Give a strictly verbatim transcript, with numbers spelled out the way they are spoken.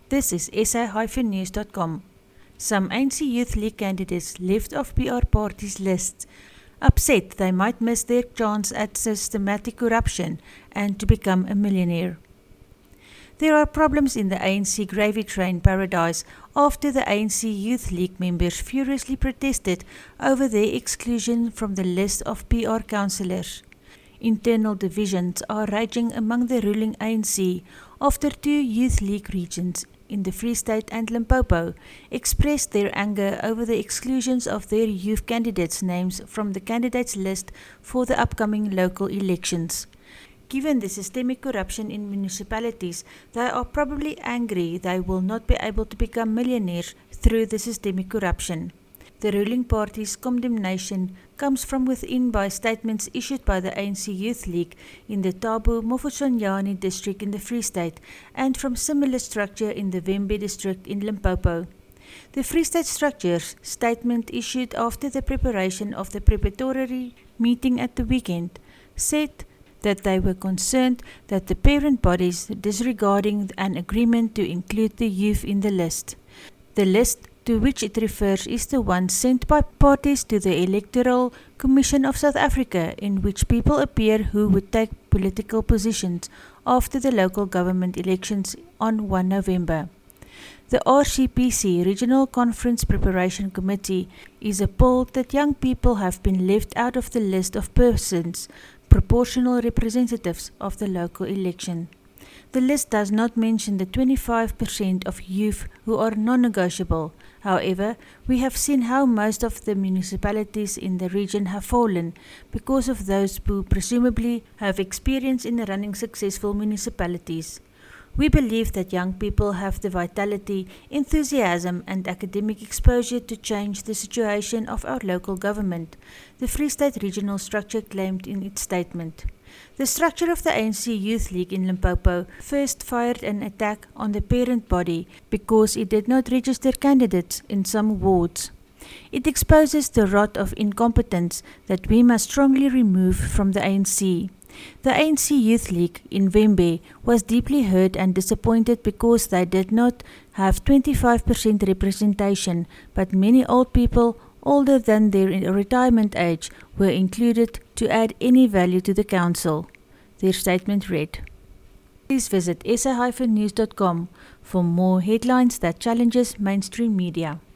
This is S A news dot com. Some A N C Youth League candidates left off P R parties' lists, upset they might miss their chance at systematic corruption and to become a millionaire. There are problems in the A N C gravy train paradise after the A N C Youth League members furiously protested over their exclusion from the list of P R councillors. Internal divisions are raging among the ruling A N C after two Youth League regions in the Free State and Limpopo expressed their anger over the exclusions of their youth candidates' names from the candidates' list for the upcoming local elections. Given the systemic corruption in municipalities, they are probably angry they will not be able to become millionaires through the systemic corruption. The ruling party's condemnation comes from within by statements issued by the A N C Youth League in the Thabo Mofokeng district in the Free State and from similar structure in the Vhembe district in Limpopo. The Free State structure's statement issued after the preparation of the preparatory meeting at the weekend said that they were concerned that the parent bodies disregarding an agreement to include the youth in the list. The list to which it refers is the one sent by parties to the Electoral Commission of South Africa, in which people appear who would take political positions after the local government elections on the first of November. The R C P C Regional Conference Preparation Committee is appalled that young people have been left out of the list of persons, proportional representatives of the local election. The list does not mention the twenty-five percent of youth who are non-negotiable. However, we have seen how most of the municipalities in the region have fallen because of those who presumably have experience in running successful municipalities. We believe that young people have the vitality, enthusiasm and academic exposure to change the situation of our local government, the Free State Regional Structure claimed in its statement. The structure of the A N C Youth League in Limpopo first fired an attack on the parent body because it did not register candidates in some wards. It exposes the rot of incompetence that we must strongly remove from the A N C. The A N C Youth League in Vhembe was deeply hurt and disappointed because they did not have twenty-five percent representation, but many old people older than their retirement age were included to add any value to the council. Their statement read. Please visit S A news dot com for more headlines that challenges mainstream media.